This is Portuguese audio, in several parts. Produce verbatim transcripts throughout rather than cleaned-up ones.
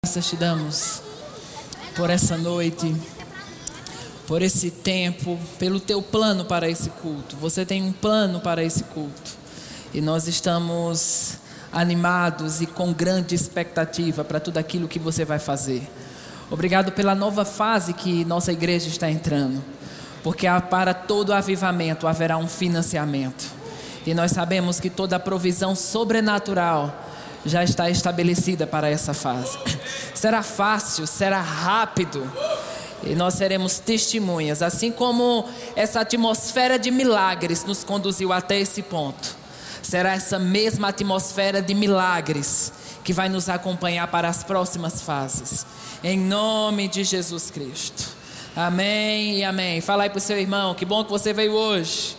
Graças te damos por essa noite, por esse tempo, pelo teu plano para esse culto. Você tem um plano para esse culto e nós estamos animados e com grande expectativa para tudo aquilo que você vai fazer. Obrigado pela nova fase que nossa igreja está entrando, porque para todo avivamento haverá um financiamento e nós sabemos que toda a provisão sobrenatural já está estabelecida para essa fase. Será fácil, será rápido e nós seremos testemunhas, assim como essa atmosfera de milagres nos conduziu até esse ponto. Será essa mesma atmosfera de milagres que vai nos acompanhar para as próximas fases, em nome de Jesus Cristo. Amém e amém. Fala aí para o seu irmão, que bom que você veio hoje.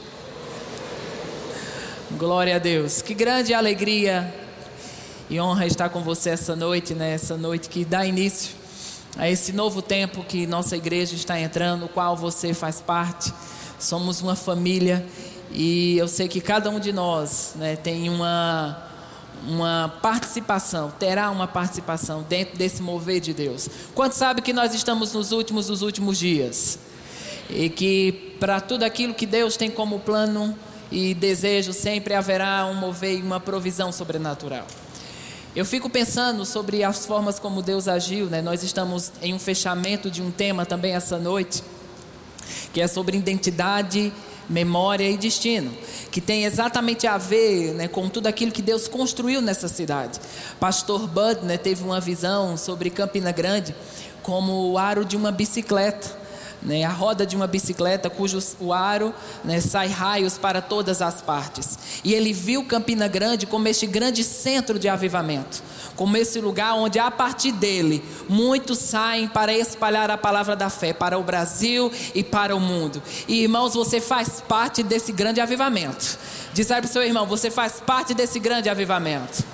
Glória a Deus. Que grande alegria e honra estar com você essa noite, né? Essa noite que dá início a esse novo tempo que nossa igreja está entrando, no qual você faz parte. Somos uma família e eu sei que cada um de nós, né, tem uma, uma participação, terá uma participação dentro desse mover de Deus. Quantos sabem que nós estamos nos últimos dos últimos dias? E que para tudo aquilo que Deus tem como plano e desejo, sempre haverá um mover e uma provisão sobrenatural. Eu fico pensando sobre as formas como Deus agiu, né? Nós estamos em um fechamento de um tema também essa noite, que é sobre identidade, memória e destino, que tem exatamente a ver, né, com tudo aquilo que Deus construiu nessa cidade. Pastor Bud, né, teve uma visão sobre Campina Grande como o aro de uma bicicleta, né, a roda de uma bicicleta cujo o aro, né, sai raios para todas as partes. E ele viu Campina Grande como este grande centro de avivamento, como esse lugar onde a partir dele muitos saem para espalhar a palavra da fé para o Brasil e para o mundo. E irmãos, você faz parte desse grande avivamento. Diz aí para o seu irmão, você faz parte desse grande avivamento.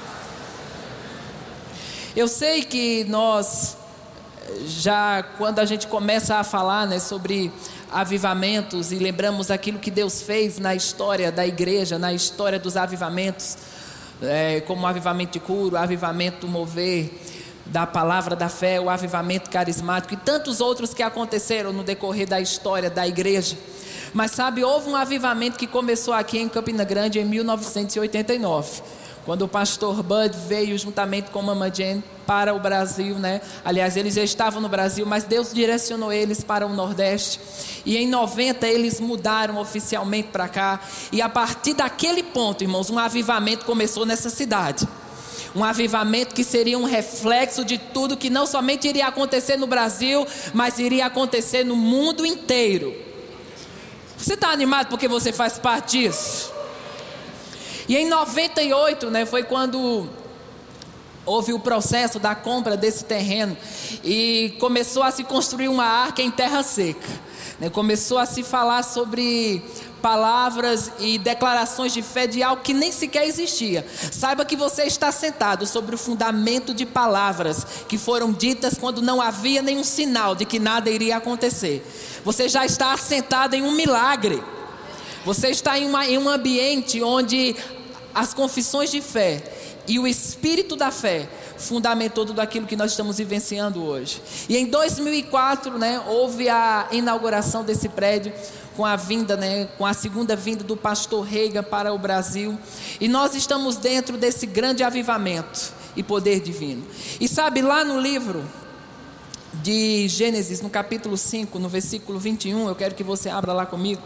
Eu sei que nós já quando a gente começa a falar, né, sobre avivamentos e lembramos aquilo que Deus fez na história da igreja, na história dos avivamentos, é, como o avivamento de cura, o avivamento do mover da palavra da fé, o avivamento carismático e tantos outros que aconteceram no decorrer da história da igreja. Mas sabe, houve um avivamento que começou aqui em Campina Grande em mil novecentos e oitenta e nove, quando o pastor Bud veio juntamente com Mama Jane para o Brasil, né? Aliás, eles já estavam no Brasil, mas Deus direcionou eles para o Nordeste. E em noventa eles mudaram oficialmente para cá. E a partir daquele ponto, irmãos, um avivamento começou nessa cidade. Um avivamento que seria um reflexo de tudo que não somente iria acontecer no Brasil, mas iria acontecer no mundo inteiro. Você está animado porque você faz parte disso? E em noventa e oito, né, foi quando houve o processo da compra desse terreno e começou a se construir uma arca em terra seca, né? Começou a se falar sobre palavras e declarações de fé de algo que nem sequer existia. Saiba que você está sentado sobre o fundamento de palavras que foram ditas quando não havia nenhum sinal de que nada iria acontecer. Você já está assentado em um milagre. Você está em, uma, em um ambiente onde as confissões de fé e o espírito da fé fundamentou tudo aquilo que nós estamos vivenciando hoje. E em dois mil e quatro, né, houve a inauguração desse prédio com a vinda, né, com a segunda vinda do pastor Reagan para o Brasil. E nós estamos dentro desse grande avivamento e poder divino. E sabe, lá no livro de Gênesis, no capítulo cinco, no versículo vinte e um, eu quero que você abra lá comigo.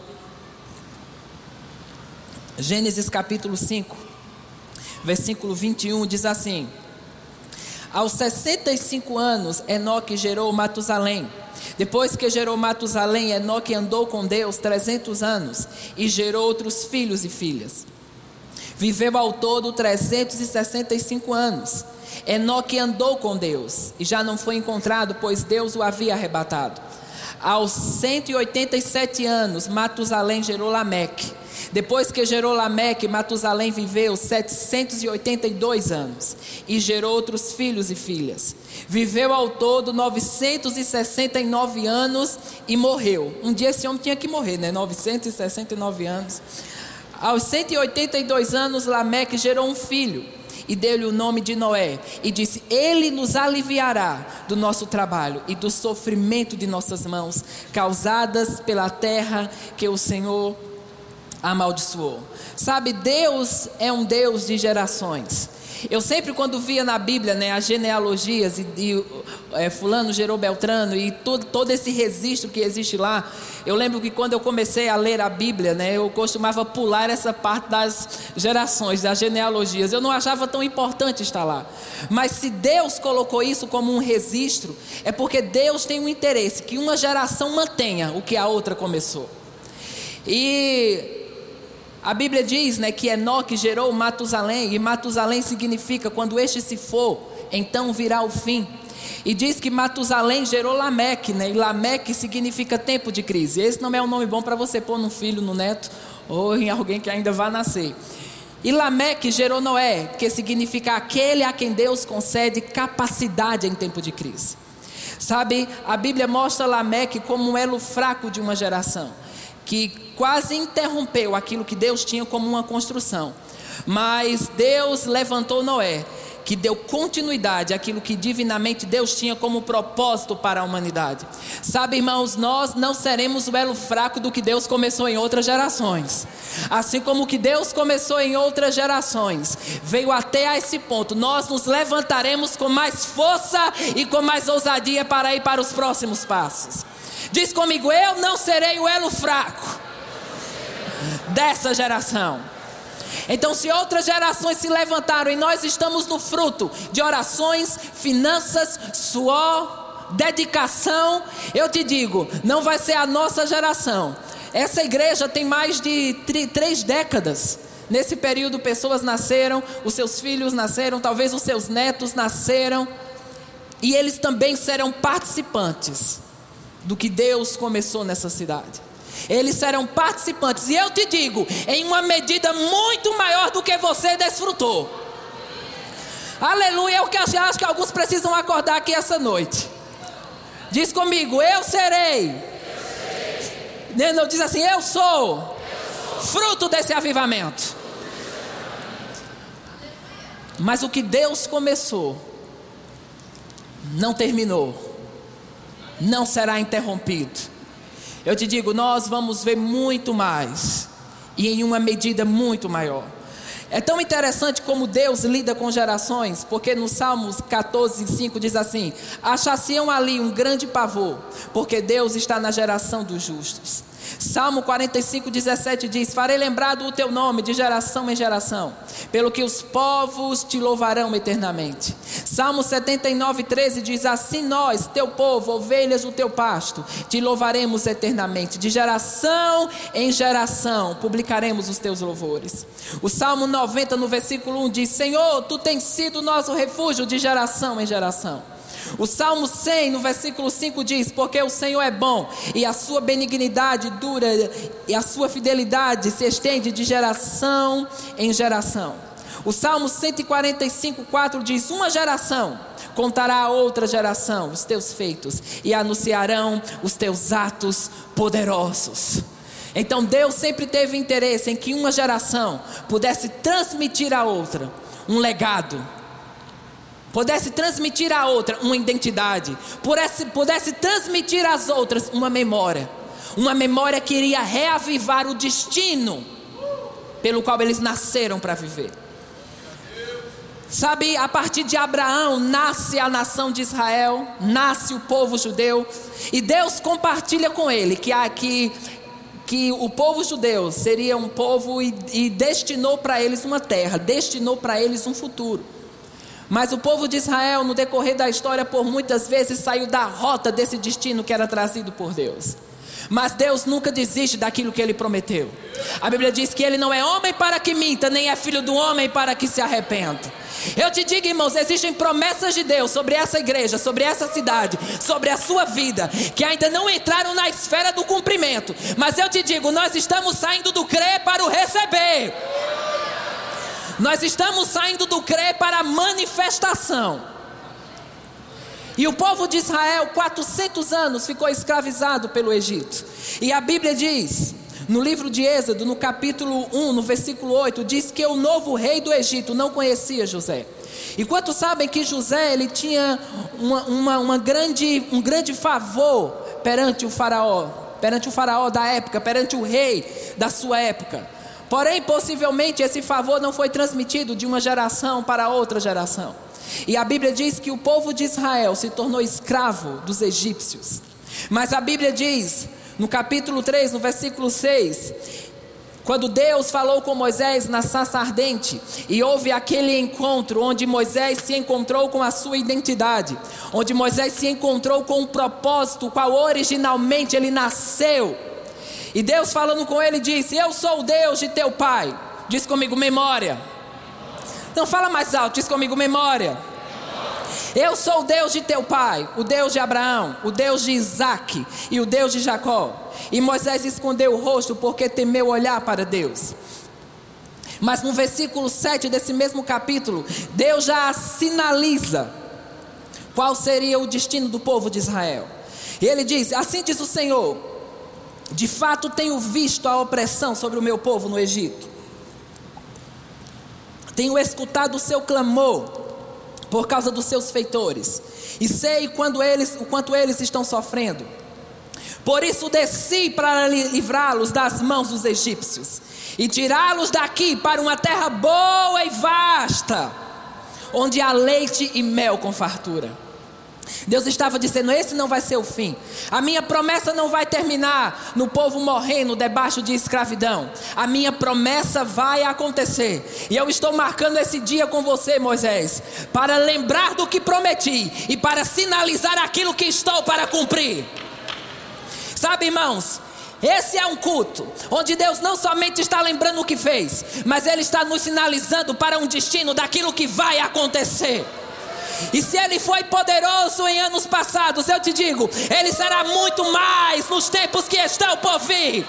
Gênesis capítulo cinco, versículo vinte e um, diz assim: aos sessenta e cinco anos, Enoque gerou Matusalém. Depois que gerou Matusalém, Enoque andou com Deus trezentos anos e gerou outros filhos e filhas. Viveu ao todo trezentos e sessenta e cinco anos. Enoque andou com Deus e já não foi encontrado, pois Deus o havia arrebatado. Aos cento e oitenta e sete anos, Matusalém gerou Lameque. Depois que gerou Lameque, Matusalém viveu setecentos e oitenta e dois anos e gerou outros filhos e filhas. Viveu ao todo novecentos e sessenta e nove anos e morreu. Um dia esse homem tinha que morrer, né? novecentos e sessenta e nove anos. Aos cento e oitenta e dois anos, Lameque gerou um filho e deu-lhe o nome de Noé, e disse: ele nos aliviará do nosso trabalho e do sofrimento de nossas mãos, causadas pela terra que o Senhor amaldiçoou. Sabe, Deus é um Deus de gerações. Eu sempre, quando via na Bíblia, né, as genealogias e, e é, fulano gerou Beltrano e todo, todo esse registro que existe lá, eu lembro que quando eu comecei a ler a Bíblia, né, eu costumava pular essa parte das gerações, das genealogias. Eu não achava tão importante estar lá. Mas se Deus colocou isso como um registro, é porque Deus tem um interesse que uma geração mantenha o que a outra começou. E a Bíblia diz, né, que Enoque gerou Matusalém, e Matusalém significa quando este se for, então virá o fim. E diz que Matusalém gerou Lameque, né, e Lameque significa tempo de crise. Esse não é um nome bom para você pôr num filho, no neto, ou em alguém que ainda vai nascer. E Lameque gerou Noé, que significa aquele a quem Deus concede capacidade em tempo de crise. Sabe, a Bíblia mostra Lameque como um elo fraco de uma geração, que quase interrompeu aquilo que Deus tinha como uma construção. Mas Deus levantou Noé, que deu continuidade àquilo que divinamente Deus tinha como propósito para a humanidade. Sabe, irmãos, nós não seremos o elo fraco do que Deus começou em outras gerações. Assim como o que Deus começou em outras gerações veio até a esse ponto, nós nos levantaremos com mais força e com mais ousadia para ir para os próximos passos. Diz comigo: eu não serei o elo fraco dessa geração. Então, se outras gerações se levantaram e nós estamos no fruto de orações, finanças, suor, dedicação, eu te digo, não vai ser a nossa geração. Essa igreja tem mais de três décadas. Nesse período, pessoas nasceram, os seus filhos nasceram, talvez os seus netos nasceram, e eles também serão participantes do que Deus começou nessa cidade. Eles serão participantes, e eu te digo, em uma medida muito maior do que você desfrutou. Aleluia. É o que eu acho que alguns precisam acordar aqui essa noite. Diz comigo: eu serei, eu serei. Não, diz assim: eu sou, eu sou fruto desse avivamento. Mas o que Deus começou não terminou, não será interrompido. Eu te digo, nós vamos ver muito mais, e em uma medida muito maior. É tão interessante como Deus lida com gerações, porque no Salmos catorze, cinco diz assim: achar-se-ão ali um grande pavor, porque Deus está na geração dos justos. Salmo quarenta e cinco, dezessete diz: farei lembrado o teu nome de geração em geração, pelo que os povos te louvarão eternamente. Salmo setenta e nove, treze diz: assim nós, teu povo, ovelhas do teu pasto, te louvaremos eternamente. De geração em geração publicaremos os teus louvores. O Salmo noventa, no versículo um diz: Senhor, tu tens sido nosso refúgio de geração em geração. O Salmo cem, no versículo cinco diz: porque o Senhor é bom, e a sua benignidade dura, e a sua fidelidade se estende de geração em geração. O Salmo cento e quarenta e cinco, quatro diz: uma geração contará a outra geração os teus feitos, e anunciarão os teus atos poderosos. Então Deus sempre teve interesse em que uma geração pudesse transmitir a outra um legado, pudesse transmitir a outra uma identidade, pudesse, pudesse transmitir às outras uma memória, uma memória que iria reavivar o destino pelo qual eles nasceram para viver. Sabe, a partir de Abraão nasce a nação de Israel, nasce o povo judeu, e Deus compartilha com ele que aqui que o povo judeu seria um povo e, e destinou para eles uma terra, destinou para eles um futuro. Mas o povo de Israel, no decorrer da história, por muitas vezes saiu da rota desse destino que era trazido por Deus. Mas Deus nunca desiste daquilo que Ele prometeu. A Bíblia diz que Ele não é homem para que minta, nem é filho do homem para que se arrependa. Eu te digo, irmãos, existem promessas de Deus sobre essa igreja, sobre essa cidade, sobre a sua vida, que ainda não entraram na esfera do cumprimento. Mas eu te digo, nós estamos saindo do crer para o receber. Nós estamos saindo do crer para a manifestação. E o povo de Israel, quatrocentos anos, ficou escravizado pelo Egito. E a Bíblia diz, No livro de Êxodo, no capítulo um, no versículo oito, diz que o novo rei do Egito não conhecia José. E quantos sabem que José ele tinha uma, uma, uma grande, um grande favor perante o faraó, perante o faraó da época, perante o rei da sua época. Porém, possivelmente esse favor não foi transmitido de uma geração para outra geração. E a Bíblia diz que o povo de Israel se tornou escravo dos egípcios. Mas a Bíblia diz, no capítulo três, no versículo seis, quando Deus falou com Moisés na sarça ardente, e houve aquele encontro onde Moisés se encontrou com a sua identidade, onde Moisés se encontrou com o propósito, o qual originalmente ele nasceu. E Deus falando com ele disse: eu sou o Deus de teu pai. Diz comigo, memória. Não, fala mais alto, diz comigo, memória. Eu sou o Deus de teu pai, o Deus de Abraão, o Deus de Isaque e o Deus de Jacó. E Moisés escondeu o rosto porque temeu olhar para Deus. Mas no versículo sete desse mesmo capítulo, Deus já sinaliza qual seria o destino do povo de Israel. E ele diz: assim diz o Senhor, de fato tenho visto a opressão sobre o meu povo no Egito. Tenho escutado o seu clamor por causa dos seus feitores, e sei quando eles, o quanto eles estão sofrendo. Por isso desci para livrá-los das mãos dos egípcios e tirá-los daqui para uma terra boa e vasta, onde há leite e mel com fartura. Deus estava dizendo: esse não vai ser o fim. A minha promessa não vai terminar no povo morrendo debaixo de escravidão. A minha promessa vai acontecer. E eu estou marcando esse dia com você, Moisés, para lembrar do que prometi e para sinalizar aquilo que estou para cumprir. Sabe, irmãos, esse é um culto onde Deus não somente está lembrando o que fez, mas Ele está nos sinalizando para um destino daquilo que vai acontecer. E se Ele foi poderoso em anos passados, eu te digo, Ele será muito mais nos tempos que estão por vir.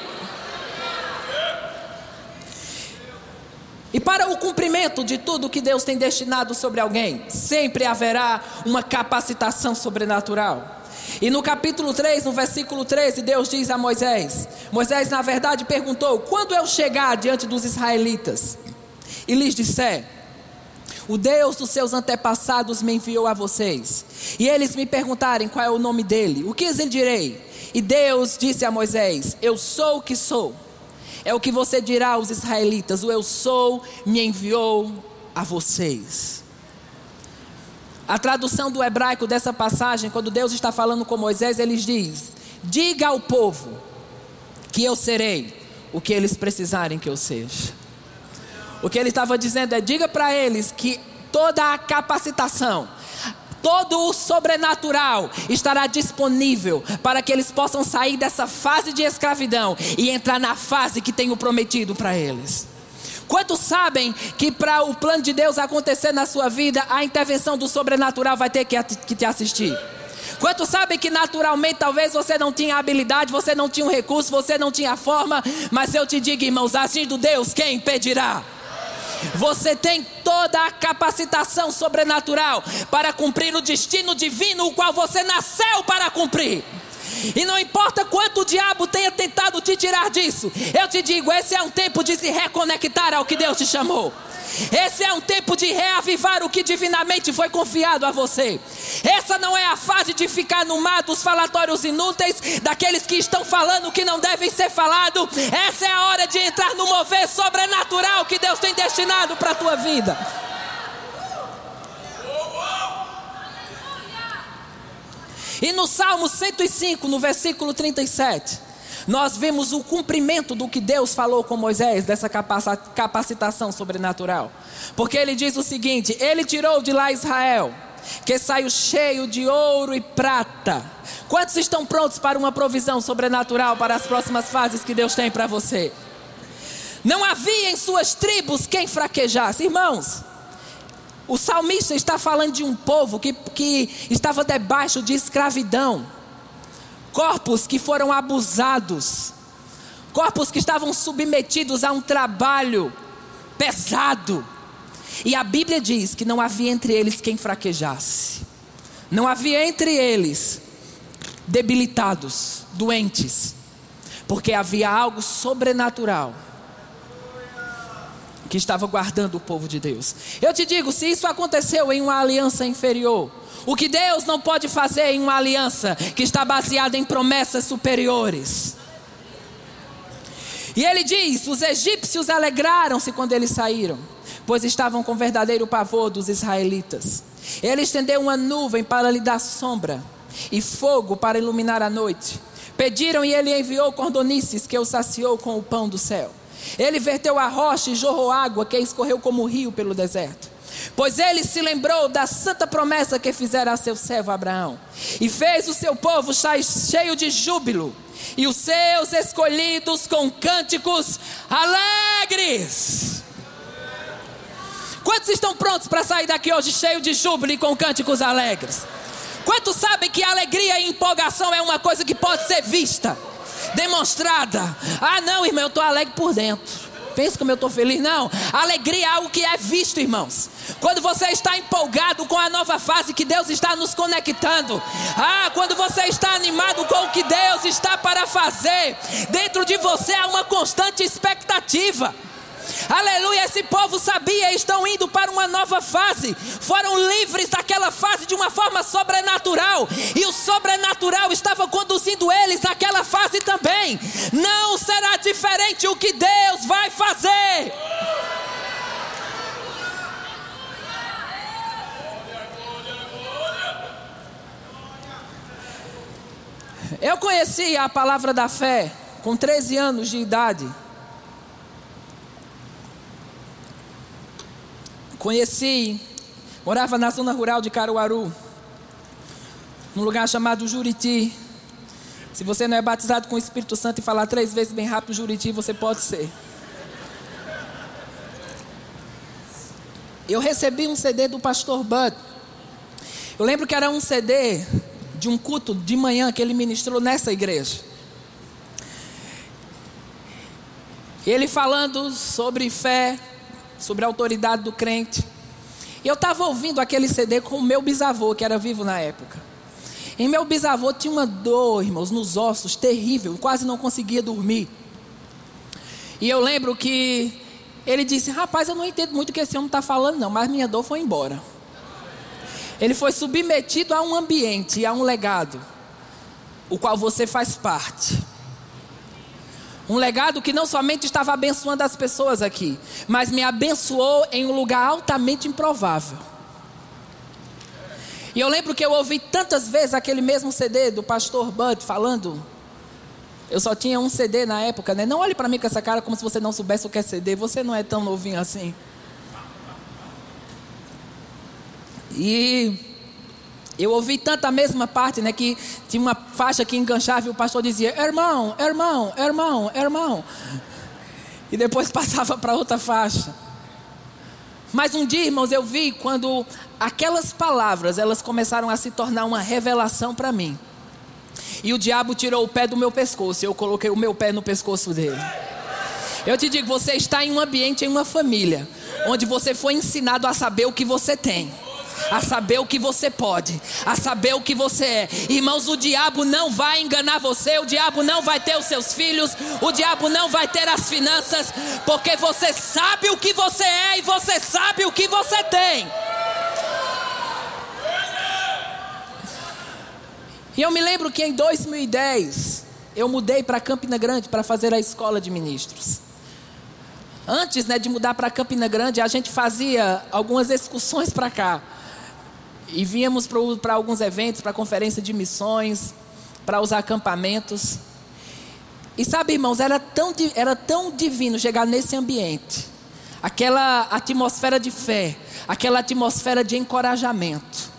E para o cumprimento de tudo que Deus tem destinado sobre alguém, sempre haverá uma capacitação sobrenatural. E no capítulo três, no versículo treze, Deus diz a Moisés: Moisés na verdade perguntou: quando eu chegar diante dos israelitas e lhes disser: o Deus dos seus antepassados me enviou a vocês, e eles me perguntarem qual é o nome dele, o que lhes direi? E Deus disse a Moisés: eu sou o que sou. É o que você dirá aos israelitas: o eu sou me enviou a vocês. A tradução do hebraico dessa passagem, quando Deus está falando com Moisés, ele diz: diga ao povo que eu serei o que eles precisarem que eu seja. O que ele estava dizendo é: diga para eles que toda a capacitação, todo o sobrenatural estará disponível para que eles possam sair dessa fase de escravidão e entrar na fase que tenho prometido para eles. Quantos sabem que para o plano de Deus acontecer na sua vida, a intervenção do sobrenatural vai ter que, que te assistir? Quantos sabem que naturalmente talvez você não tinha habilidade, você não tinha um recurso, você não tinha forma, mas eu te digo, irmãos, agindo Deus, quem impedirá? Você tem toda a capacitação sobrenatural para cumprir o destino divino, o qual você nasceu para cumprir. E não importa quanto o diabo tenha tentado te tirar disso, eu te digo, esse é um tempo de se reconectar ao que Deus te chamou. Esse é um tempo de reavivar o que divinamente foi confiado a você. Essa não é a fase de ficar no mar dos falatórios inúteis, daqueles que estão falando o que não devem ser falado. Essa é a hora de entrar no mover sobrenatural que Deus tem destinado para a tua vida. E no Salmo cento e cinco, no versículo trinta e sete, nós vemos o cumprimento do que Deus falou com Moisés, dessa capacitação sobrenatural. Porque ele diz o seguinte: ele tirou de lá Israel, que saiu cheio de ouro e prata. Quantos estão prontos para uma provisão sobrenatural para as próximas fases que Deus tem para você? Não havia em suas tribos quem fraquejasse. Irmãos, o salmista está falando de um povo que, que estava debaixo de escravidão. Corpos que foram abusados. Corpos que estavam submetidos a um trabalho pesado. E a Bíblia diz que não havia entre eles quem fraquejasse. Não havia entre eles debilitados, doentes. porque havia algo sobrenatural que estava guardando o povo de Deus. Eu te digo, se isso aconteceu em uma aliança inferior, o que Deus não pode fazer em uma aliança que está baseada em promessas superiores? E ele diz: os egípcios alegraram-se quando eles saíram, pois estavam com verdadeiro pavor dos israelitas. Ele estendeu uma nuvem para lhe dar sombra e fogo para iluminar a noite. Pediram e ele enviou cordonices que o saciou com o pão do céu. Ele verteu a rocha e jorrou água que escorreu como rio pelo deserto. Pois ele se lembrou da santa promessa que fizera a seu servo Abraão, e fez o seu povo cheio de júbilo, e os seus escolhidos com cânticos alegres. Quantos estão prontos para sair daqui hoje cheio de júbilo e com cânticos alegres? Quantos sabem que alegria e empolgação é uma coisa que pode ser vista, demonstrada? Ah não, irmão, eu estou alegre por dentro. Pensa como eu estou feliz? Não, alegria é algo que é visto, irmãos. Quando você está empolgado com a nova fase que Deus está nos conectando. Ah, quando você está animado com o que Deus está para fazer, dentro de você há uma constante expectativa. Aleluia, esse povo sabia, estão indo para uma nova fase. Foram livres daquela fase de uma forma sobrenatural, e o sobrenatural estava conduzindo eles naquela fase também. Não será diferente o que Deus vai fazer. Eu conheci a palavra da fé com treze anos de idade. Conheci, morava na zona rural de Caruaru, num lugar chamado Juriti. Se você não é batizado com o Espírito Santo e falar três vezes bem rápido Juriti, você pode ser. Eu recebi um C D do pastor Bud. Eu lembro que era um C D de um culto de manhã que ele ministrou nessa igreja. Ele falando sobre fé, sobre a autoridade do crente. E eu estava ouvindo aquele C D com o meu bisavô, que era vivo na época. E meu bisavô tinha uma dor, irmãos, nos ossos, terrível, quase não conseguia dormir. E eu lembro que ele disse: rapaz, eu não entendo muito o que esse homem está falando não, mas minha dor foi embora. Ele foi submetido a um ambiente, a um legado, o qual você faz parte. Um legado que não somente estava abençoando as pessoas aqui, mas me abençoou em um lugar altamente improvável. E eu lembro que eu ouvi tantas vezes aquele mesmo C D do pastor Bud falando. Eu só tinha um C D na época, né? Não olhe para mim com essa cara como se você não soubesse o que é C D. Você não é tão novinho assim. E eu ouvi tanta a mesma parte, né? Que tinha uma faixa que enganchava e o pastor dizia: irmão, irmão, irmão, irmão. E depois passava para outra faixa. Mas um dia, irmãos, eu vi quando aquelas palavras, elas começaram a se tornar uma revelação para mim. E o diabo tirou o pé do meu pescoço e eu coloquei o meu pé no pescoço dele. Eu te digo, você está em um ambiente, em uma família, onde você foi ensinado a saber o que você tem, a saber o que você pode, a saber o que você é. Irmãos, o diabo não vai enganar você, o diabo não vai ter os seus filhos, o diabo não vai ter as finanças, porque você sabe o que você é e você sabe o que você tem. E eu me lembro que em dois mil e dez eu mudei para Campina Grande para fazer a escola de ministros. Antes, né, de mudar para Campina Grande, a gente fazia algumas excursões para cá. E víamos para alguns eventos, para conferência de missões, para os acampamentos. E sabe, irmãos, era tão, era tão divino chegar nesse ambiente. Aquela atmosfera de fé, aquela atmosfera de encorajamento.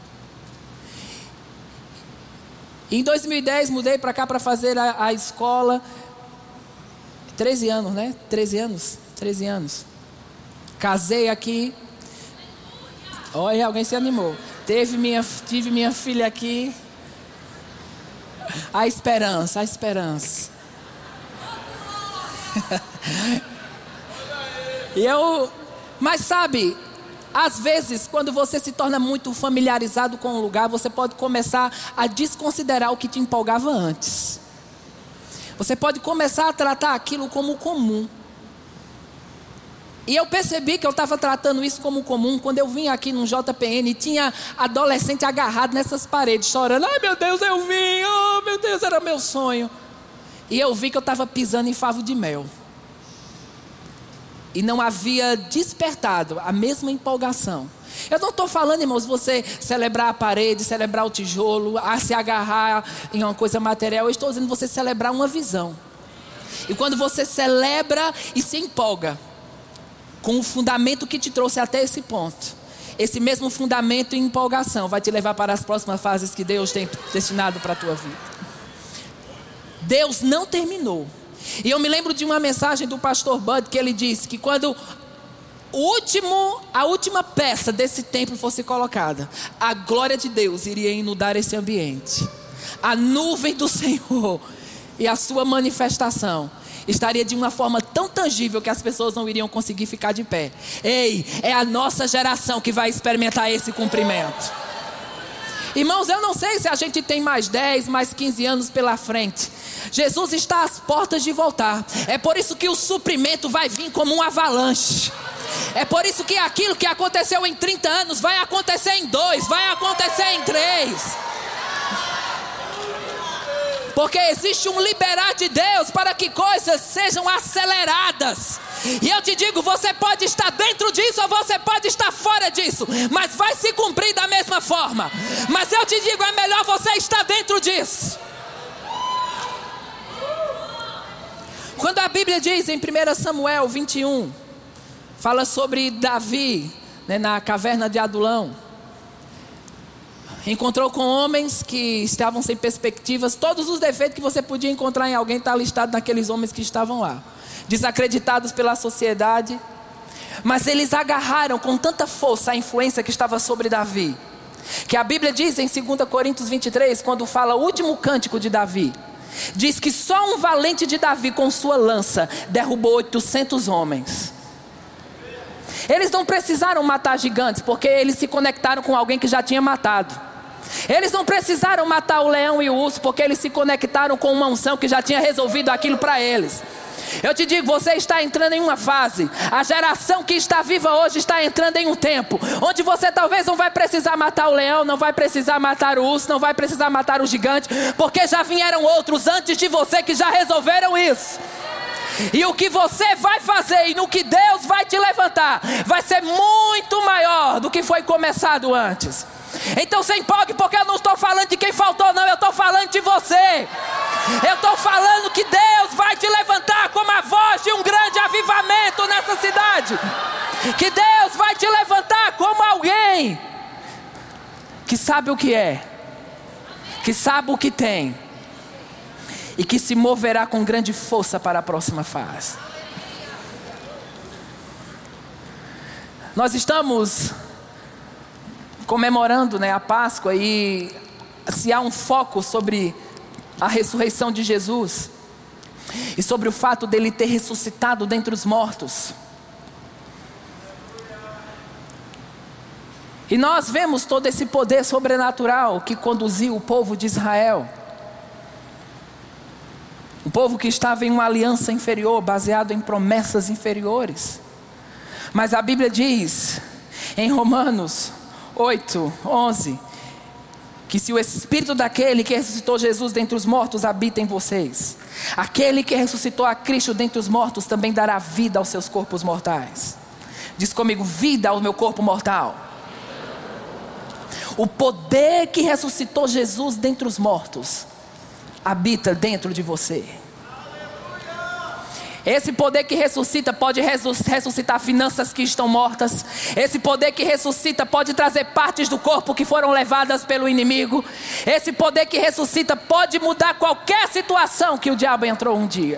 E em dois mil e dez mudei para cá para fazer a, a escola. treze anos, né? treze anos, treze anos. Casei aqui. Olha, alguém se animou. Teve minha, tive minha filha aqui. A esperança, a esperança. E eu, mas sabe, às vezes, quando você se torna muito familiarizado com um lugar, você pode começar a desconsiderar o que te empolgava antes. Você pode começar a tratar aquilo como comum. E eu percebi que eu estava tratando isso como comum quando eu vim aqui num J P N e tinha adolescente agarrado nessas paredes, chorando. Ai meu Deus, eu vim, oh meu Deus, era meu sonho. E eu vi que eu estava pisando em favo de mel. E não havia despertado a mesma empolgação. Eu não estou falando, irmãos, você celebrar a parede, celebrar o tijolo, a se agarrar em uma coisa material. Eu estou dizendo você celebrar uma visão. E quando você celebra e se empolga com o fundamento que te trouxe até esse ponto, esse mesmo fundamento e empolgação vai te levar para as próximas fases que Deus tem destinado para a tua vida. Deus não terminou. E eu me lembro de uma mensagem do pastor Bud, que ele disse que quando o último, a última peça desse templo fosse colocada, a glória de Deus iria inundar esse ambiente. A nuvem do Senhor e a sua manifestação estaria de uma forma tão tangível que as pessoas não iriam conseguir ficar de pé. Ei, é a nossa geração que vai experimentar esse cumprimento. Irmãos, eu não sei se a gente tem mais dez, mais quinze anos pela frente. Jesus está às portas de voltar. É por isso que o suprimento vai vir como um avalanche. É por isso que aquilo que aconteceu em trinta anos vai acontecer em dois, vai acontecer em três. Porque existe um liberar de Deus para que coisas sejam aceleradas. E eu te digo, você pode estar dentro disso ou você pode estar fora disso, mas vai se cumprir da mesma forma. Mas eu te digo, é melhor você estar dentro disso. Quando a Bíblia diz em primeiro Samuel vinte e um, fala sobre Davi, né, na caverna de Adulão. Encontrou com homens que estavam sem perspectivas. Todos os defeitos que você podia encontrar em alguém está listado naqueles homens que estavam lá, desacreditados pela sociedade. Mas eles agarraram com tanta força a influência que estava sobre Davi, que a Bíblia diz em dois Coríntios vinte e três, quando fala o último cântico de Davi, diz que só um valente de Davi com sua lança derrubou oitocentos homens. Eles não precisaram matar gigantes, porque eles se conectaram com alguém que já tinha matado. Eles não precisaram matar o leão e o urso, porque eles se conectaram com uma unção que já tinha resolvido aquilo para eles. Eu te digo, você está entrando em uma fase. A geração que está viva hoje está entrando em um tempo onde você talvez não vai precisar matar o leão, não vai precisar matar o urso, não vai precisar matar o gigante, porque já vieram outros antes de você que já resolveram isso. E o que você vai fazer e no que Deus vai te levantar vai ser muito maior do que foi começado antes. Então se empolgue, porque eu não estou falando de quem faltou não, eu estou falando de você. Eu estou falando que Deus vai te levantar como a voz de um grande avivamento nessa cidade. Que Deus vai te levantar como alguém que sabe o que é, que sabe o que tem, e que se moverá com grande força para a próxima fase. Nós estamos comemorando, né, a Páscoa, e se há um foco sobre a ressurreição de Jesus e sobre o fato dele ter ressuscitado dentre os mortos. E nós vemos todo esse poder sobrenatural que conduziu o povo de Israel. Um povo que estava em uma aliança inferior, baseado em promessas inferiores. Mas a Bíblia diz em Romanos oito, onze, que se o Espírito daquele que ressuscitou Jesus dentre os mortos habita em vocês, aquele que ressuscitou a Cristo dentre os mortos também dará vida aos seus corpos mortais. Diz comigo, vida ao meu corpo mortal. O poder que ressuscitou Jesus dentre os mortos habita dentro de você. Esse poder que ressuscita pode ressuscitar finanças que estão mortas. Esse poder que ressuscita pode trazer partes do corpo que foram levadas pelo inimigo. Esse poder que ressuscita pode mudar qualquer situação que o diabo entrou um dia.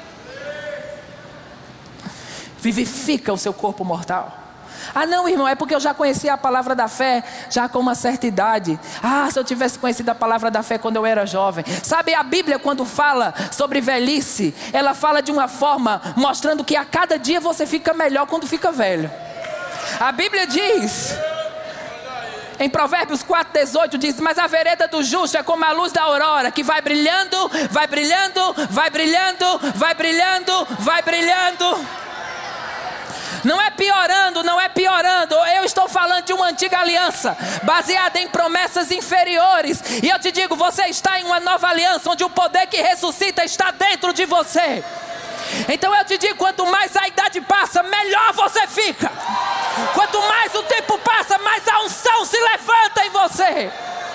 Vivifica o seu corpo mortal. Ah não, irmão, é porque eu já conhecia a palavra da fé já com uma certa idade. Ah, se eu tivesse conhecido a palavra da fé quando eu era jovem. Sabe, a Bíblia quando fala sobre velhice, ela fala de uma forma mostrando que a cada dia você fica melhor quando fica velho. A Bíblia diz Em Provérbios quatro, dezoito diz: mas a vereda do justo é como a luz da aurora, que vai brilhando, vai brilhando, vai brilhando, vai brilhando, vai brilhando. Não é piorando, não é piorando. Eu estou falando de uma antiga aliança, baseada em promessas inferiores. E eu te digo, você está em uma nova aliança, onde o poder que ressuscita está dentro de você. Então eu te digo, quanto mais a idade passa, melhor você fica. Quanto mais o tempo passa, mais a unção se levanta em você.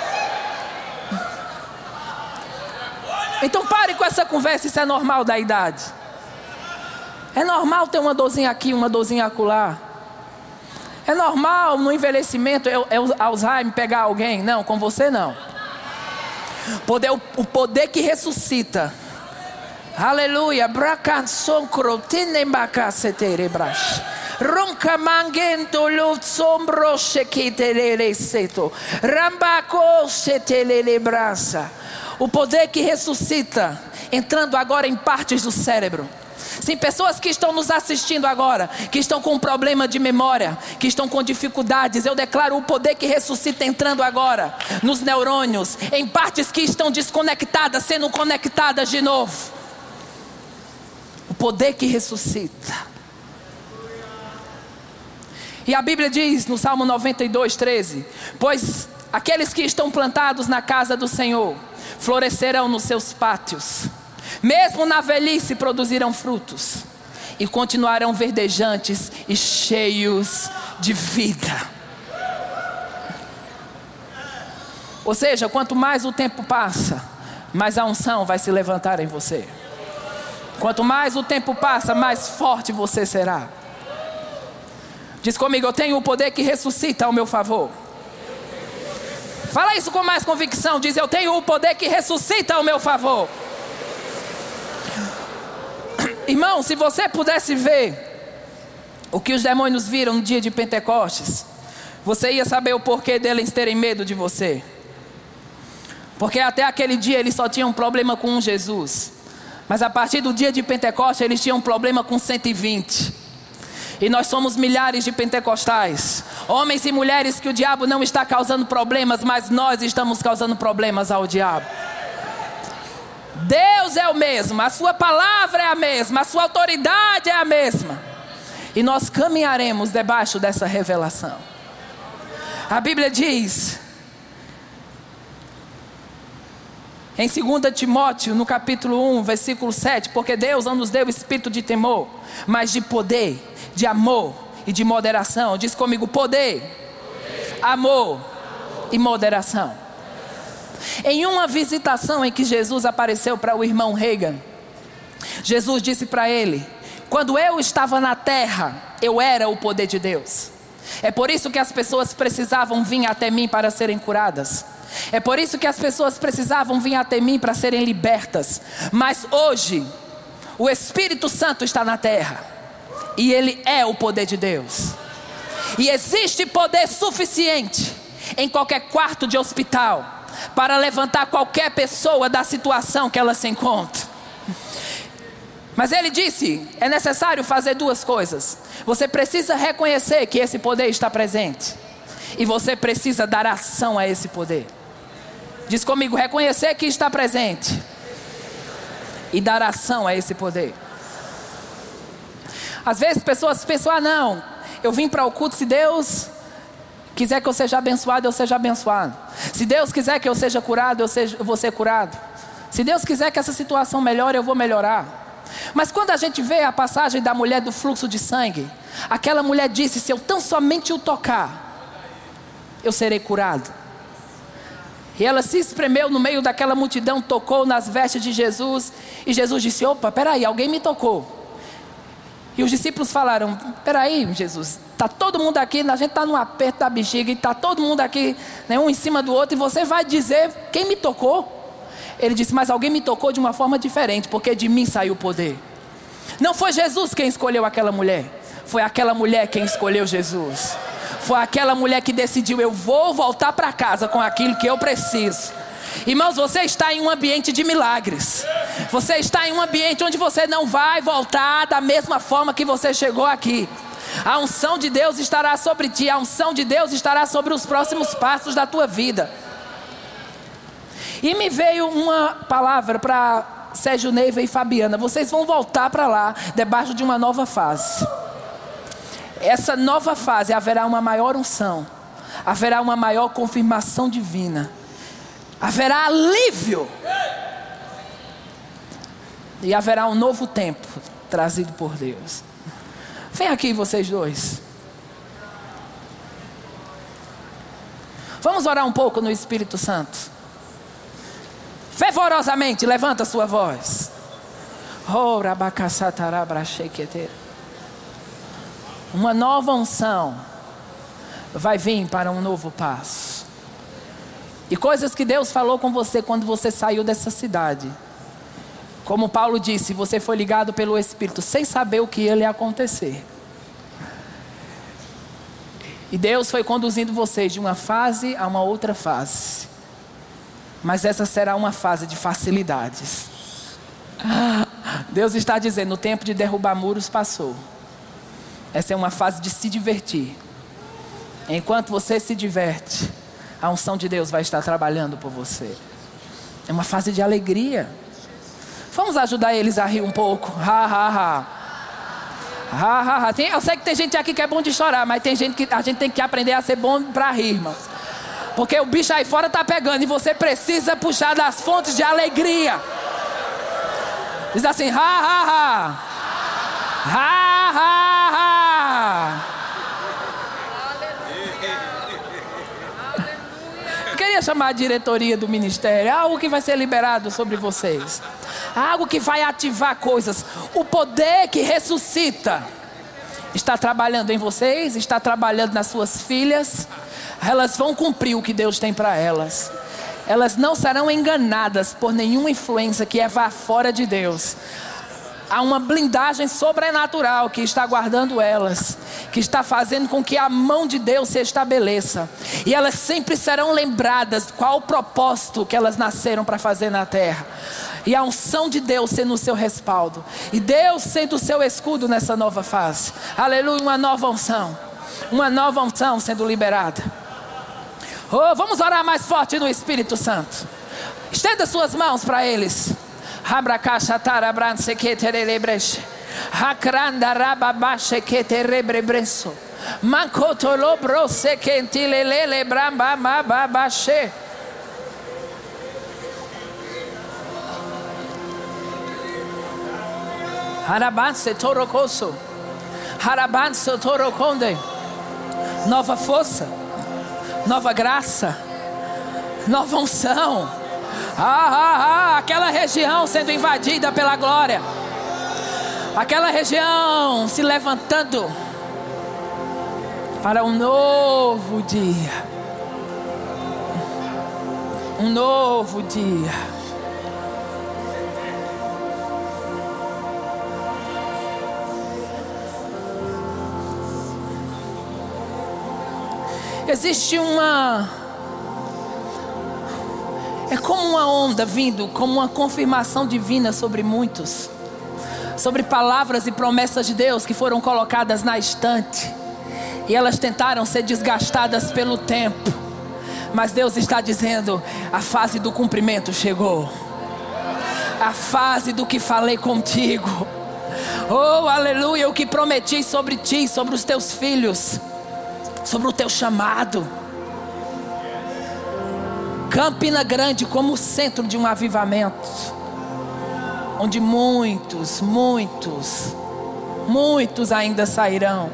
Então pare com essa conversa, isso é normal da idade. É normal ter uma dorzinha aqui, uma dorzinha acolá. É normal no envelhecimento, eu, eu, Alzheimer pegar alguém. Não, com você não. Poder, o, o poder que ressuscita. Aleluia. O poder que ressuscita, entrando agora em partes do cérebro. Sim, pessoas que estão nos assistindo agora, que estão com problema de memória, que estão com dificuldades, eu declaro o poder que ressuscita entrando agora nos neurônios, em partes que estão desconectadas, sendo conectadas de novo. O poder que ressuscita. E a Bíblia diz no Salmo noventa e dois, treze: pois aqueles que estão plantados na casa do Senhor florescerão nos seus pátios. Mesmo na velhice produzirão frutos e continuarão verdejantes e cheios de vida. Ou seja, quanto mais o tempo passa, mais a unção vai se levantar em você. Quanto mais o tempo passa, mais forte você será. Diz comigo: eu tenho o poder que ressuscita ao meu favor. Fala isso com mais convicção. Diz: eu tenho o poder que ressuscita ao meu favor. Irmão, se você pudesse ver o que os demônios viram no dia de Pentecostes, você ia saber o porquê deles terem medo de você. Porque até aquele dia eles só tinham um problema com um Jesus. Mas a partir do dia de Pentecostes eles tinham um problema com cento e vinte. E nós somos milhares de pentecostais, homens e mulheres que o diabo não está causando problemas, mas nós estamos causando problemas ao diabo. Deus é o mesmo, a sua palavra é a mesma, a sua autoridade é a mesma. E nós caminharemos debaixo dessa revelação. A Bíblia diz, em dois Timóteo, no capítulo um, versículo sete: porque Deus não nos deu espírito de temor, mas de poder, de amor e de moderação. Diz comigo: poder, poder. Amor, amor e moderação. Em uma visitação em que Jesus apareceu para o irmão Reagan, Jesus disse para ele: quando eu estava na terra, eu era o poder de Deus. É por isso que as pessoas precisavam vir até mim para serem curadas. É por isso que as pessoas precisavam vir até mim para serem libertas. Mas hoje, o Espírito Santo está na terra, e Ele é o poder de Deus. E existe poder suficiente em qualquer quarto de hospital para levantar qualquer pessoa da situação que ela se encontra. Mas ele disse, é necessário fazer duas coisas. Você precisa reconhecer que esse poder está presente, e você precisa dar ação a esse poder. Diz comigo: reconhecer que está presente e dar ação a esse poder. Às vezes pessoas pensam: ah não, eu vim para o culto, se Deus quiser que eu seja abençoado, eu seja abençoado. Se Deus quiser que eu seja curado, eu, seja, eu vou ser curado. Se Deus quiser que essa situação melhore, eu vou melhorar. Mas quando a gente vê a passagem da mulher do fluxo de sangue, aquela mulher disse: se eu tão somente o tocar, eu serei curado. E ela se espremeu no meio daquela multidão, tocou nas vestes de Jesus, e Jesus disse: opa, peraí, alguém me tocou. E os discípulos falaram: peraí, Jesus, está todo mundo aqui, a gente está num aperto da bexiga, e está todo mundo aqui, né, um em cima do outro, e você vai dizer quem me tocou? Ele disse: mas alguém me tocou de uma forma diferente, porque de mim saiu o poder. Não foi Jesus quem escolheu aquela mulher, foi aquela mulher quem escolheu Jesus. Foi aquela mulher que decidiu: eu vou voltar para casa com aquilo que eu preciso. Irmãos, você está em um ambiente de milagres. Você está em um ambiente onde você não vai voltar da mesma forma que você chegou aqui. A unção de Deus estará sobre ti. A unção de Deus estará sobre os próximos passos da tua vida. E me veio uma palavra para Sérgio, Neiva e Fabiana. Vocês vão voltar para lá, debaixo de uma nova fase. Essa nova fase haverá uma maior unção, haverá uma maior confirmação divina, haverá alívio. E haverá um novo tempo trazido por Deus. Vem aqui vocês dois. Vamos orar um pouco no Espírito Santo. Fervorosamente, levanta a sua voz. Uma nova unção vai vir para um novo passo. E coisas que Deus falou com você quando você saiu dessa cidade. Como Paulo disse, você foi ligado pelo Espírito sem saber o que ia acontecer. E Deus foi conduzindo vocês de uma fase a uma outra fase. Mas essa será uma fase de facilidades. Deus está dizendo, o tempo de derrubar muros passou. Essa é uma fase de se divertir. Enquanto você se diverte, a unção de Deus vai estar trabalhando por você. É uma fase de alegria. Vamos ajudar eles a rir um pouco. Ha, ha, ha. Ha, ha, ha. Tem, eu sei que tem gente aqui que é bom de chorar, mas tem gente que a gente tem que aprender a ser bom para rir, irmãos. Porque o bicho aí fora está pegando e você precisa puxar das fontes de alegria. Diz assim, ha, ha, ha. Ha, ha, ha. Eu queria chamar a diretoria do ministério. Algo que vai ser liberado sobre vocês. Algo que vai ativar coisas. O poder que ressuscita está trabalhando em vocês, está trabalhando nas suas filhas. Elas vão cumprir o que Deus tem para elas. Elas não serão enganadas por nenhuma influência que é vá fora de Deus. Há uma blindagem sobrenatural que está guardando elas, que está fazendo com que a mão de Deus se estabeleça. E elas sempre serão lembradas qual o propósito que elas nasceram para fazer na terra. E a unção de Deus sendo o seu respaldo. E Deus sendo o seu escudo nessa nova fase. Aleluia, uma nova unção. Uma nova unção sendo liberada. Oh, vamos orar mais forte no Espírito Santo. Estenda suas mãos para eles. Nova força, nova graça, nova unção. Ah, ah, ah, aquela região sendo invadida pela glória. Aquela região se levantando para um novo dia. Um novo dia. Existe uma... É como uma onda vindo, como uma confirmação divina sobre muitos. Sobre palavras e promessas de Deus que foram colocadas na estante. E elas tentaram ser desgastadas pelo tempo. Mas Deus está dizendo, a fase do cumprimento chegou. A fase do que falei contigo. Oh, aleluia, o que prometi sobre ti, sobre os teus filhos. Sobre o teu chamado. Campina Grande como o centro de um avivamento, onde muitos, muitos, muitos ainda sairão.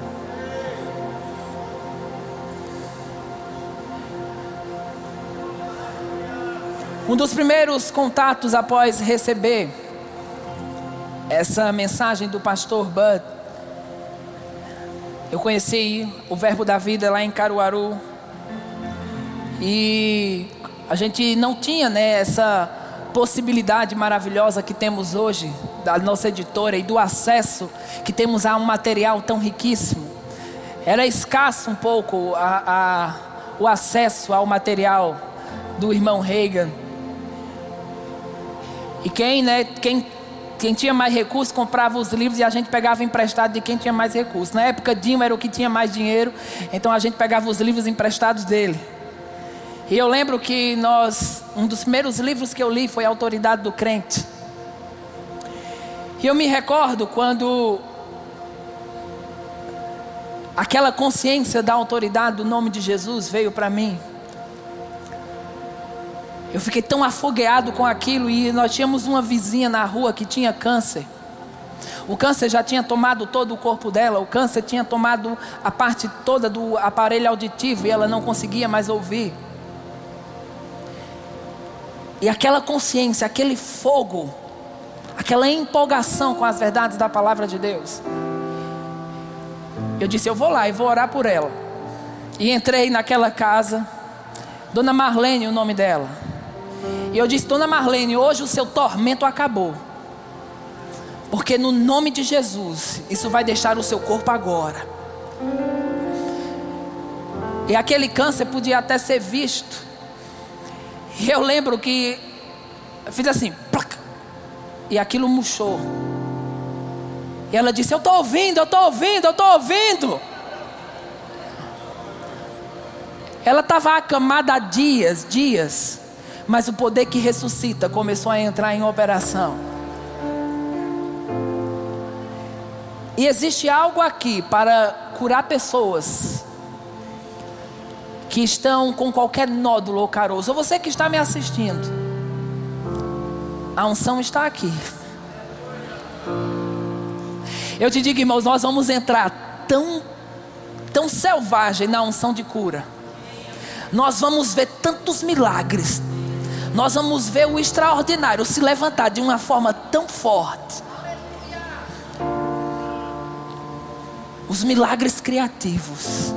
Um dos primeiros contatos após receber essa mensagem do pastor Bud, eu conheci o Verbo da Vida lá em Caruaru. E a gente não tinha, né, essa possibilidade maravilhosa que temos hoje, da nossa editora e do acesso que temos a um material tão riquíssimo. Era escasso um pouco a, a, o acesso ao material do irmão Reagan. E quem, né, quem Quem tinha mais recursos comprava os livros e a gente pegava emprestado de quem tinha mais recursos. Na época, Dinho era o que tinha mais dinheiro, então a gente pegava os livros emprestados dele. E eu lembro que nós, um dos primeiros livros que eu li foi A Autoridade do Crente. E eu me recordo quando aquela consciência da autoridade do nome de Jesus veio para mim. Eu fiquei tão afogueado com aquilo, e nós tínhamos uma vizinha na rua que tinha câncer. O câncer já tinha tomado todo o corpo dela, o câncer tinha tomado a parte toda do aparelho auditivo e ela não conseguia mais ouvir. E aquela consciência, aquele fogo, aquela empolgação com as verdades da palavra de Deus. Eu disse, eu vou lá e vou orar por ela. E entrei naquela casa, Dona Marlene, o nome dela. E eu disse, Dona Marlene, hoje o seu tormento acabou. Porque no nome de Jesus, isso vai deixar o seu corpo agora. E aquele câncer podia até ser visto. E eu lembro que eu fiz assim, plac, e aquilo murchou. E ela disse, eu estou ouvindo, eu estou ouvindo, eu estou ouvindo. Ela estava acamada há dias, dias. Mas o poder que ressuscita começou a entrar em operação. E existe algo aqui para curar pessoas que estão com qualquer nódulo ou caroço. Ou você que está me assistindo, a unção está aqui. Eu te digo, irmãos, nós vamos entrar tão, tão selvagem na unção de cura. Nós vamos ver tantos milagres. Nós vamos ver o extraordinário se levantar de uma forma tão forte. Os milagres criativos.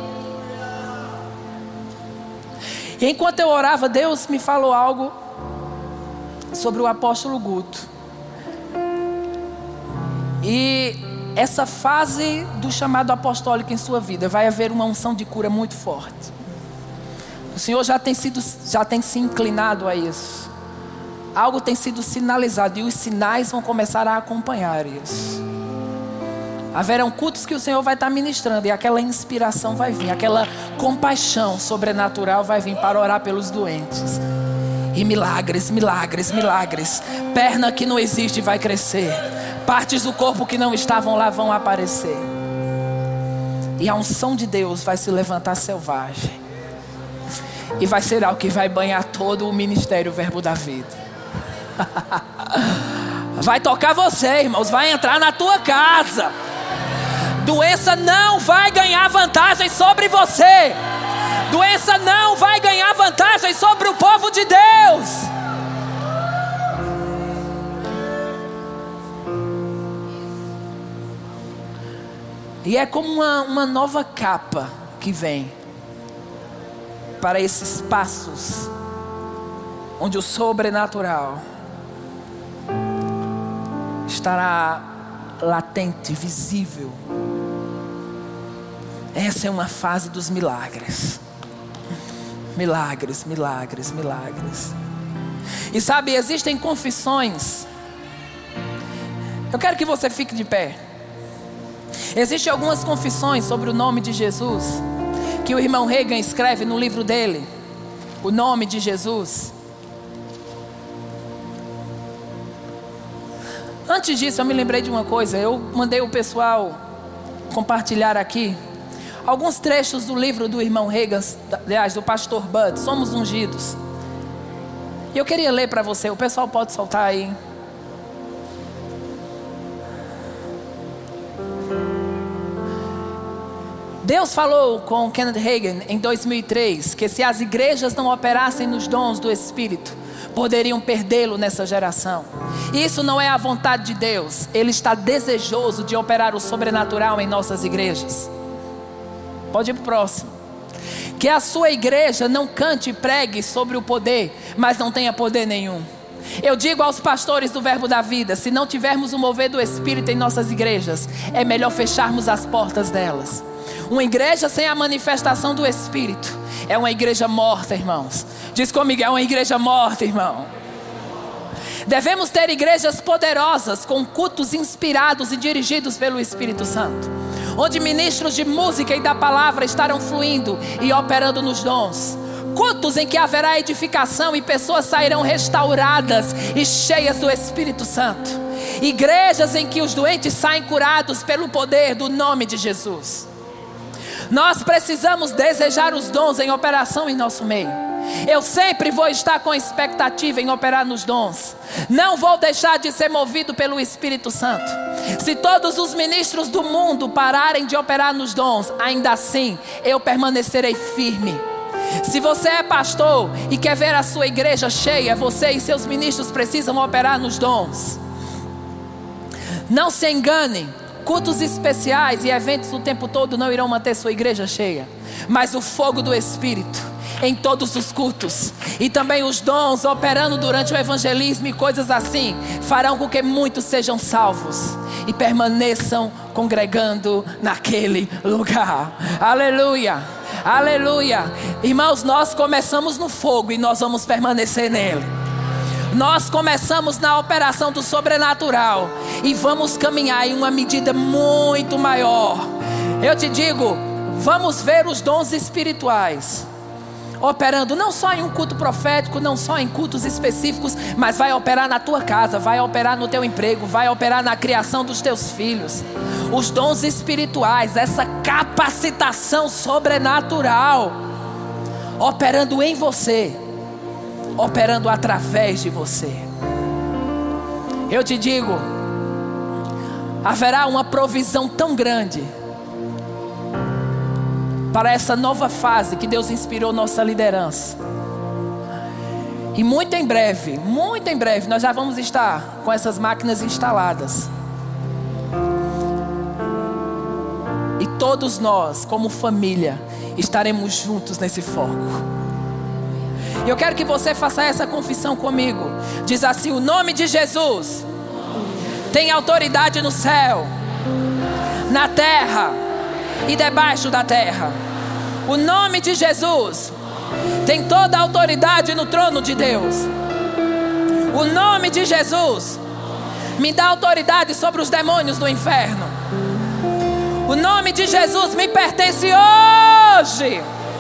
E enquanto eu orava, Deus me falou algo sobre o apóstolo Guto. E essa fase do chamado apostólico em sua vida, vai haver uma unção de cura muito forte. O Senhor já tem sido, já tem se inclinado a isso. Algo tem sido sinalizado e os sinais vão começar a acompanhar isso. Haverão cultos que o Senhor vai estar ministrando e aquela inspiração vai vir, aquela compaixão sobrenatural vai vir para orar pelos doentes. E milagres, milagres, milagres. Perna que não existe vai crescer. Partes do corpo que não estavam lá vão aparecer. E a unção de Deus vai se levantar selvagem. E vai ser algo que vai banhar todo o ministério Verbo da Vida. Vai tocar você, irmãos. Vai entrar na tua casa. Doença não vai ganhar vantagem sobre você. Doença não vai ganhar vantagem sobre o povo de Deus. E é como uma, uma nova capa que vem para esses passos onde o sobrenatural estará latente, visível. Essa é uma fase dos milagres. Milagres, milagres, milagres. E sabe, existem confissões. Eu quero que você fique de pé. Existem algumas confissões sobre o nome de Jesus que o irmão Reagan escreve no livro dele, o nome de Jesus. Antes disso, eu me lembrei de uma coisa. Eu mandei o pessoal compartilhar aqui alguns trechos do livro do irmão Reagan, aliás, do pastor Bud, Somos Ungidos. E eu queria ler para você. O pessoal pode soltar aí. Deus falou com Kenneth Hagin em dois mil e três que se as igrejas não operassem nos dons do Espírito, poderiam perdê-lo nessa geração. Isso não é a vontade de Deus. Ele está desejoso de operar o sobrenatural em nossas igrejas. Pode ir para o próximo. Que a sua igreja não cante e pregue sobre o poder, mas não tenha poder nenhum. Eu digo aos pastores do Verbo da Vida, se não tivermos o mover do Espírito em nossas igrejas, é melhor fecharmos as portas delas. Uma igreja sem a manifestação do Espírito é uma igreja morta, irmãos. Diz comigo, é uma igreja morta, irmão. Devemos ter igrejas poderosas, com cultos inspirados e dirigidos pelo Espírito Santo, onde ministros de música e da palavra estarão fluindo e operando nos dons. Cultos em que haverá edificação e pessoas sairão restauradas e cheias do Espírito Santo. Igrejas em que os doentes saem curados pelo poder do nome de Jesus. Nós precisamos desejar os dons em operação em nosso meio. Eu sempre vou estar com expectativa em operar nos dons. Não vou deixar de ser movido pelo Espírito Santo. Se todos os ministros do mundo pararem de operar nos dons, ainda assim eu permanecerei firme. Se você é pastor e quer ver a sua igreja cheia, você e seus ministros precisam operar nos dons. Não se engane, cultos especiais e eventos o tempo todo não irão manter sua igreja cheia, mas o fogo do Espírito em todos os cultos e também os dons operando durante o evangelismo e coisas assim farão com que muitos sejam salvos e permaneçam congregando naquele lugar. Aleluia, aleluia. Irmãos, nós começamos no fogo e nós vamos permanecer nele. Nós começamos na operação do sobrenatural e vamos caminhar em uma medida muito maior. Eu te digo, vamos ver os dons espirituais operando não só em um culto profético, não só em cultos específicos, mas vai operar na tua casa, vai operar no teu emprego, vai operar na criação dos teus filhos. Os dons espirituais, essa capacitação sobrenatural operando em você, operando através de você. Eu te digo, haverá uma provisão tão grande para essa nova fase que Deus inspirou nossa liderança. E muito em breve, muito em breve, nós já vamos estar com essas máquinas instaladas. E todos nós, como família, estaremos juntos nesse foco. Eu quero que você faça essa confissão comigo. Diz assim: o nome de Jesus tem autoridade no céu, na terra e debaixo da terra. O nome de Jesus tem toda a autoridade no trono de Deus. O nome de Jesus me dá autoridade sobre os demônios do inferno. O nome de Jesus me pertence hoje.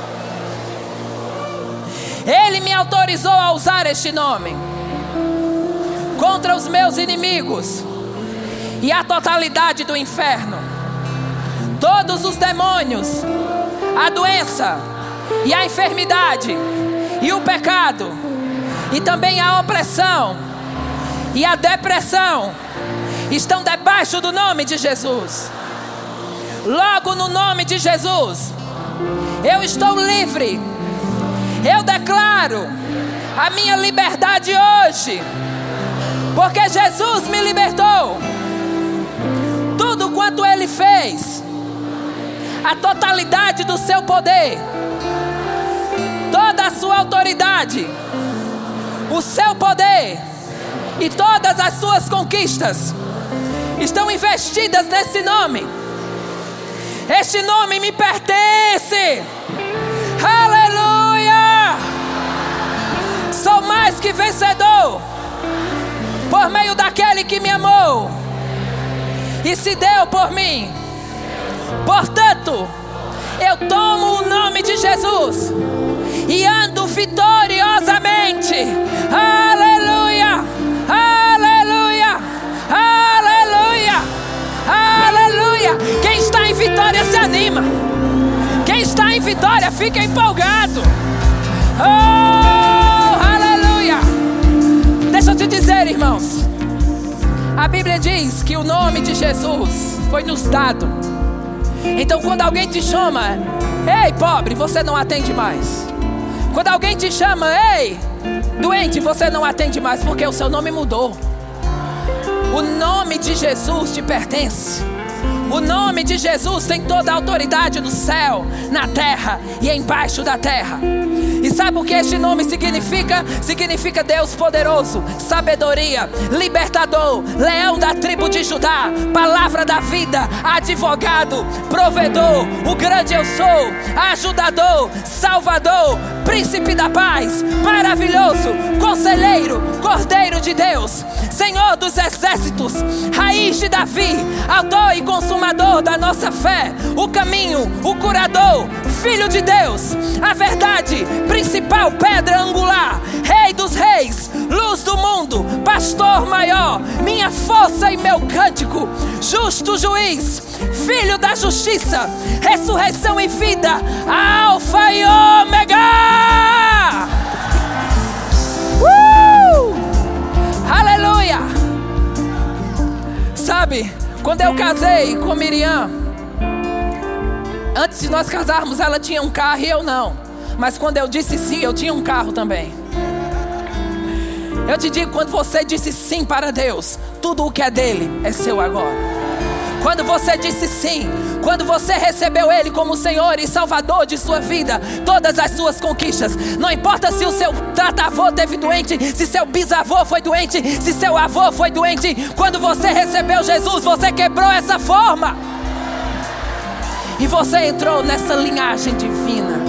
Ele me autorizou a usar este nome contra os meus inimigos e a totalidade do inferno. Todos os demônios, a doença e a enfermidade e o pecado e também a opressão e a depressão estão debaixo do nome de Jesus. Logo, no nome de Jesus, eu estou livre. Eu declaro a minha liberdade hoje, porque Jesus me libertou. Tudo quanto Ele fez, a totalidade do seu poder, toda a sua autoridade, o seu poder e todas as suas conquistas estão investidas nesse nome. Este nome me pertence. Aleluia! Sou mais que vencedor por meio daquele que me amou e se deu por mim. Portanto, eu tomo o nome de Jesus e ando vitoriosamente. Aleluia! Aleluia! Aleluia! Aleluia! Quem está em vitória se anima. Quem está em vitória fica empolgado. Oh, aleluia! Deixa eu te dizer, irmãos, a Bíblia diz que o nome de Jesus foi nos dado. Então quando alguém te chama, ei pobre, você não atende mais. Quando alguém te chama, ei doente, você não atende mais, porque o seu nome mudou. O nome de Jesus te pertence. O nome de Jesus tem toda a autoridade no céu, na terra e embaixo da terra. E sabe o que este nome significa? Significa Deus poderoso, sabedoria, libertador, leão da tribo de Judá, palavra da vida, advogado, provedor, o grande eu sou, ajudador, salvador, príncipe da paz, maravilhoso, conselheiro, cordeiro de Deus, Senhor dos exércitos, raiz de Davi, autor e consumador da nossa fé, o caminho, o curador, filho de Deus, a verdade, principal pedra angular, rei dos reis, luz do mundo, pastor maior, minha força e meu cântico, justo juiz, filho da justiça, ressurreição e vida, alfa e ômega. Uh! Aleluia. Sabe, quando eu casei com Miriam, antes de nós casarmos ela tinha um carro e eu não. Mas quando eu disse sim, eu tinha um carro também. Eu te digo, quando você disse sim para Deus, tudo o que é dele é seu agora. Quando você disse sim, quando você recebeu Ele como Senhor e Salvador de sua vida, todas as suas conquistas, não importa se o seu tataravô teve doente, se seu bisavô foi doente, se seu avô foi doente, quando você recebeu Jesus, você quebrou essa forma e você entrou nessa linhagem divina.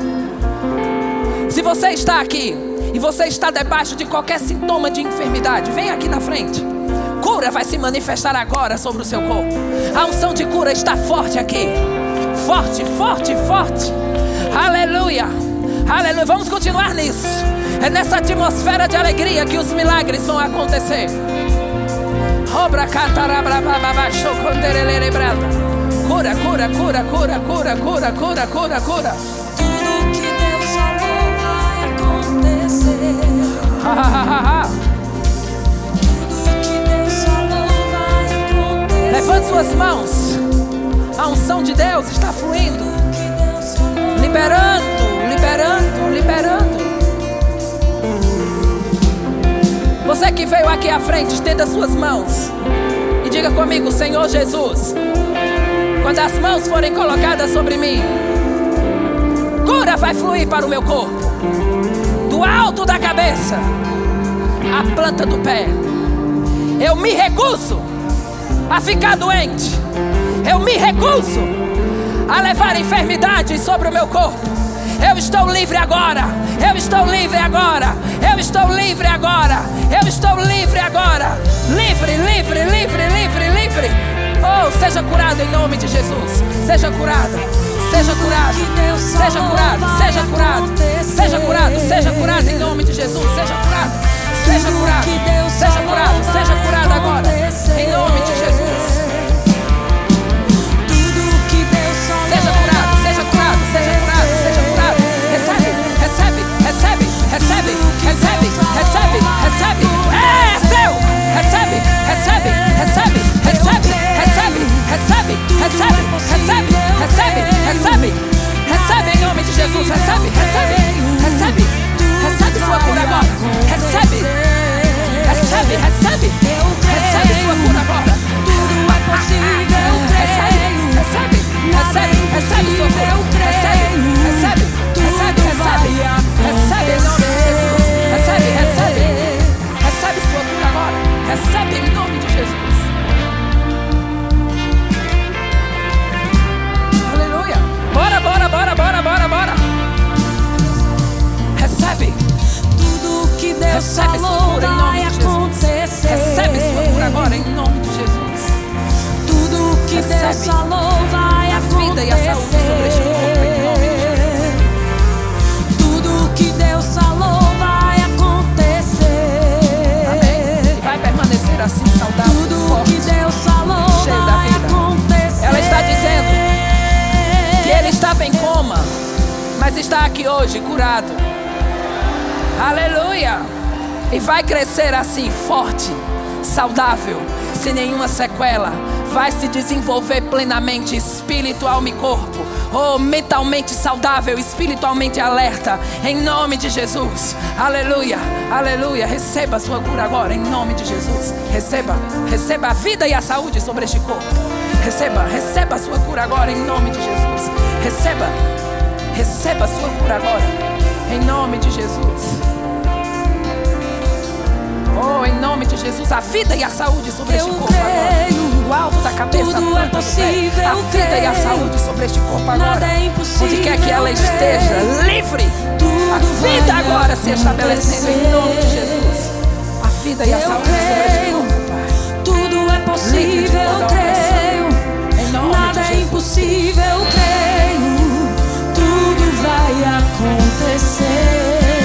Se você está aqui e você está debaixo de qualquer sintoma de enfermidade, vem aqui na frente. Cura vai se manifestar agora sobre o seu corpo. A unção de cura está forte aqui. Forte, forte, forte. Aleluia. Aleluia. Vamos continuar nisso. É nessa atmosfera de alegria que os milagres vão acontecer. Cura, cura, cura, cura, cura, cura, cura, cura, cura. Tudo que Deus falou vai acontecer. Ha, ha, ha, ha. Tudo que Deus falou vai acontecer. Levante suas mãos. A unção de Deus está fluindo, Tudo que Deus falou. liberando, liberando, liberando. Você que veio aqui à frente, estenda suas mãos e diga comigo: Senhor Jesus, quando as mãos forem colocadas sobre mim, cura vai fluir para o meu corpo, do alto da cabeça à planta do pé. Eu me recuso a ficar doente. Eu me recuso a levar enfermidades sobre o meu corpo. Eu estou livre agora. Eu estou livre agora. Eu estou livre agora. Eu estou livre agora. Livre, livre, livre, livre, livre. Oh, seja curado em nome de Jesus. Seja curado. Seja curado. Seja curado. Seja curado. Seja curado. Seja curado em nome de Jesus. Seja curado. Seja curado. Seja curado. Seja curado agora. Em nome de Jesus. Seja curado. Seja curado. Seja curado. Seja curado. Recebe. Recebe. Recebe. Recebe. Recebe. Recebe. Recebe. É seu. Recebe. Recebe. Recebe. Recebe. Recebe. Recebe. Recebe. Recebe. Recebe. Recebe. Recebe em nome de Jesus. Recebe. Recebe. Recebe. Recebe sua cura agora. Recebe. Recebe. Recebe. Recebe sua cura agora. Tudo é possível. Recebe. Recebe. Recebe. Recebe sua cura. Recebe. Recebe. Recebe. Recebe. Recebe em nome de Jesus. Recebe. Recebe. Recebe sua cura agora. Recebe em nome de Jesus. Aleluia. Bora, bora, bora, bora, bora, bora. Recebe. Tudo que Deus Recebe sua falou cura em nome vai de Jesus. acontecer. Recebe sua cura agora em nome de Jesus. Tudo que Recebe Deus falou vai a acontecer. vida e a saúde sobre este corpo em nome de Jesus. Tudo que Deus falou vai acontecer. Amém. E vai permanecer assim saudável, Tudo forte, que Deus falou cheio da vai vida. acontecer. Ela está dizendo que ele estava em coma, mas está aqui hoje curado. Aleluia. E vai crescer assim, forte, saudável, sem nenhuma sequela. Vai se desenvolver plenamente, espírito, alma e corpo. Oh, mentalmente saudável, espiritualmente alerta. Em nome de Jesus. Aleluia, aleluia. Receba a sua cura agora, em nome de Jesus. Receba, receba a vida e a saúde sobre este corpo. Receba, receba a sua cura agora em nome de Jesus. Receba, receba a sua cura agora em nome de Jesus. Oh, em nome de Jesus, a vida e a saúde sobre este corpo agora. Do alto da cabeça, tudo é possível, a vida e a saúde sobre este corpo agora. Nada é impossível, onde quer que ela esteja, livre. A vida agora se estabelecendo em nome de Jesus. A vida e a saúde sobre este corpo, Pai. Tudo é possível, eu creio. Nada é impossível, eu creio. Tudo vai acontecer.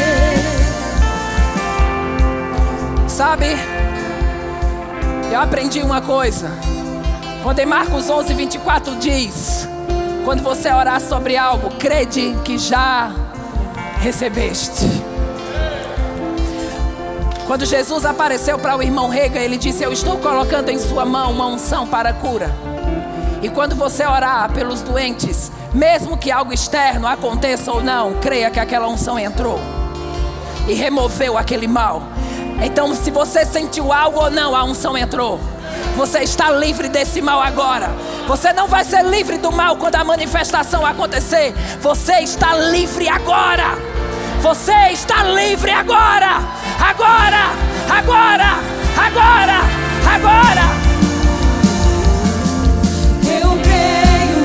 Sabe, eu aprendi uma coisa. Quando em Marcos onze, vinte e quatro diz: quando você orar sobre algo, crede que já recebeste. Quando Jesus apareceu para o irmão Rega, ele disse: eu estou colocando em sua mão uma unção para a cura. E quando você orar pelos doentes, mesmo que algo externo aconteça ou não, creia que aquela unção entrou e removeu aquele mal. Então, se você sentiu algo ou não, a unção entrou. Você está livre desse mal agora. Você não vai ser livre do mal quando a manifestação acontecer. Você está livre agora. Você está livre agora. Agora, agora, agora, agora.